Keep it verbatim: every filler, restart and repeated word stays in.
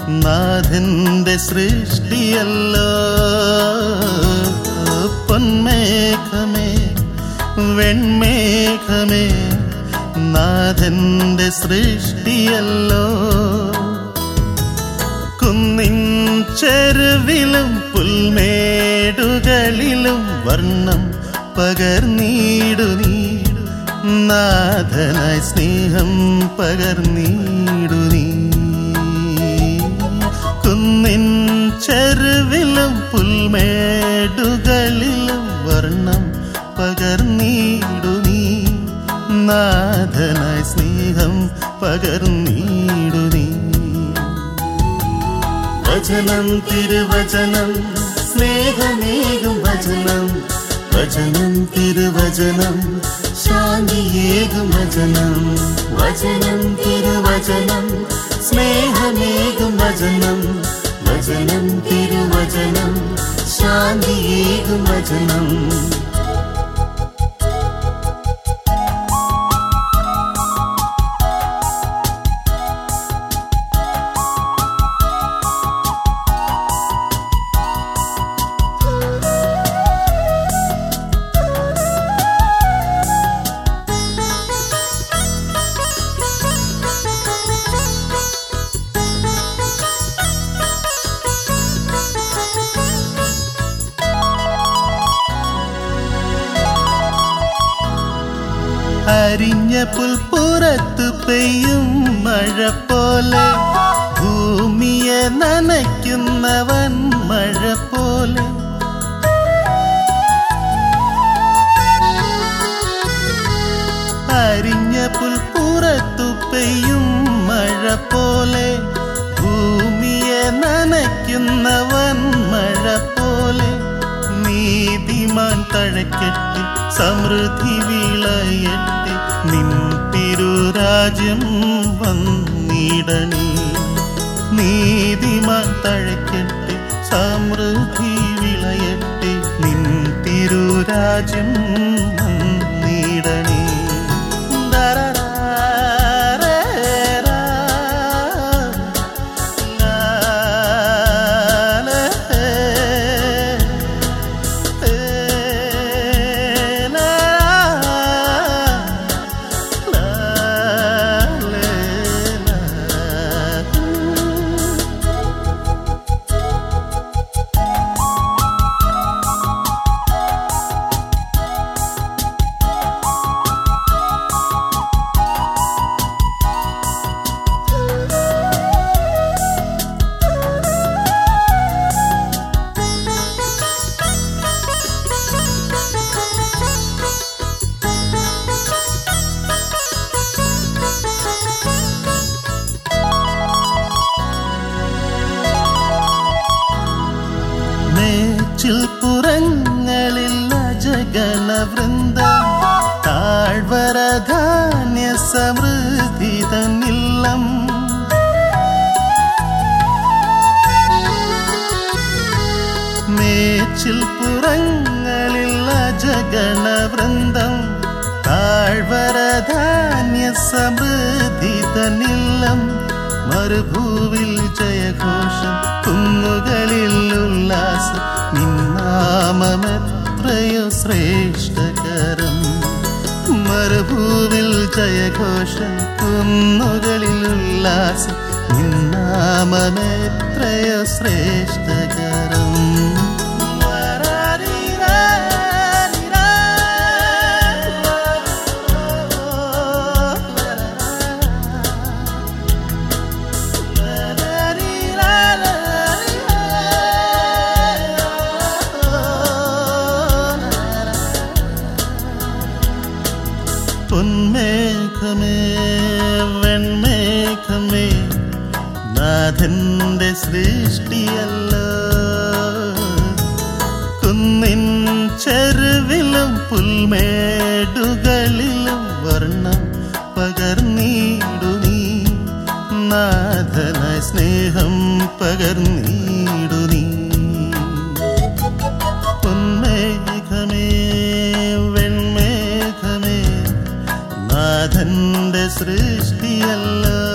നാഥന്റെ സൃഷ്ടിയല്ലോ. പൊന്മേഘമേ വെൺമേഘമേ നാഥന്റെ സൃഷ്ടിയല്ലോ. കുന്നിൻ ചെരുവിലും പുൽമേടുകളിലും വർണ്ണം പകർന്നീടു നീ. നാഥനായി സ്നേഹം പകർന്നീടു നീ. കുന്നിൻ ചെരുവിലും പുൽമേടുകളിലും വർണ്ണം പകർന്നീടു നീ. നാഥനായി സ്നേഹം പകർന്നീടു നീ. വചനം തിരുവചനം സ്നേഹമേകും വചനം. വചനം തിരുവചനം ശാന്തിയേകും വചനം. വചനം തിരുവചനം സ്നേഹമേകും വചനം. വചനം തിരുവചനം ശാന്തിയേകും വചനം. അരിഞ്ഞ പുൽപ്പുറത്ത് പെയ്യും മഴ പോലെ, ഭൂമിയെ നനയ്ക്കുന്നവൻ മഴ പോലെ. അരിഞ്ഞ പുൽപ്പുറത്ത് പെയ്യും മഴ പോലെ, ഭൂമിയെ നനയ്ക്കുന്നവൻ മഴ പോലെ. നീതിമാൻ തഴക്കട്ടെ സമൃദ്ധി വിളയട്ടെ, നിൻ തിരുരാജ്യം വന്നിടണേ. നീതിമാൻ തഴക്കട്ടെ സമൃദ്ധി വിളയട്ടെ, നിൻ തിരുരാജ്യം വന്നിടണേ. പുറങ്ങളിൽ അജഗണവൃന്ദം, താഴ്വര ധാന്യ സമൃദ്ധി തന്നില്ലം. മേച്ചിൽ പുറങ്ങളിൽ അജഗണവൃന്ദം, താഴ്വര ധാന്യ സമൃദ്ധി തന്നില്ലം. മരുഭൂവിൽ ജയഘോഷം, കുന്നുകളിൽ ഉല്ലാസം, നിന്നാമമെത്രയോ ശ്രേഷ്ഠകരം. മരുഭൂവിൽ ജയഘോഷം, കുന്നുകളിൽ ഉല്ലാസം, നിന്നാമമെത്രയോ ശ്രേഷ്ഠകരം. പൊന്മേഘമേ വെൺമേഘമേ നാഥന്റെ സൃഷ്ടിയല്ലോ. കുന്നിൻ ചെരുവിലും പുൽമേടുകളിലും വർണ്ണം പകർന്നീടു നീ. നാഥനായി സ്നേഹം പകർന്നീടു നീ. പൊന്മേഘമേ വെൺമേഘമേ നാഥന്റെ സൃഷ്ടിയല്ലോ.